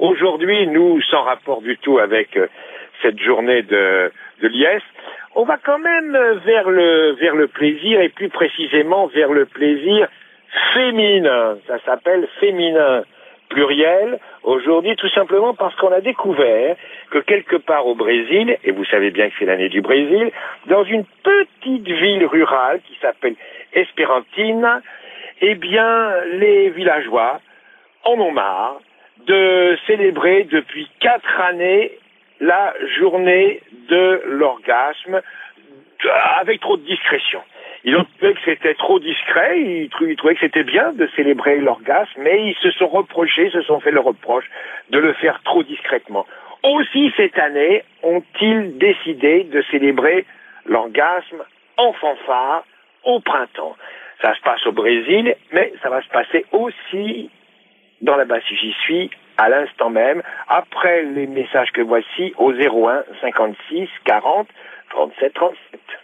aujourd'hui, nous, sans rapport du tout avec cette journée de liesse, on va quand même vers le plaisir, et plus précisément vers le plaisir féminin. Ça s'appelle féminin pluriel aujourd'hui, tout simplement parce qu'on a découvert que quelque part au Brésil, et vous savez bien que c'est l'année du Brésil, dans une petite ville rurale qui s'appelle Esperantine, eh bien, les villageois en ont marre de célébrer depuis 4 années la journée de l'orgasme avec trop de discrétion. Ils ont trouvé que c'était trop discret, ils trouvaient que c'était bien de célébrer l'orgasme, mais ils se sont fait le reproche de le faire trop discrètement. Aussi, cette année, ont-ils décidé de célébrer l'orgasme en fanfare au printemps. Ça se passe au Brésil, mais ça va se passer aussi dans la Basse, j'y suis à l'instant même, après les messages que voici au 01 56 40 37 37.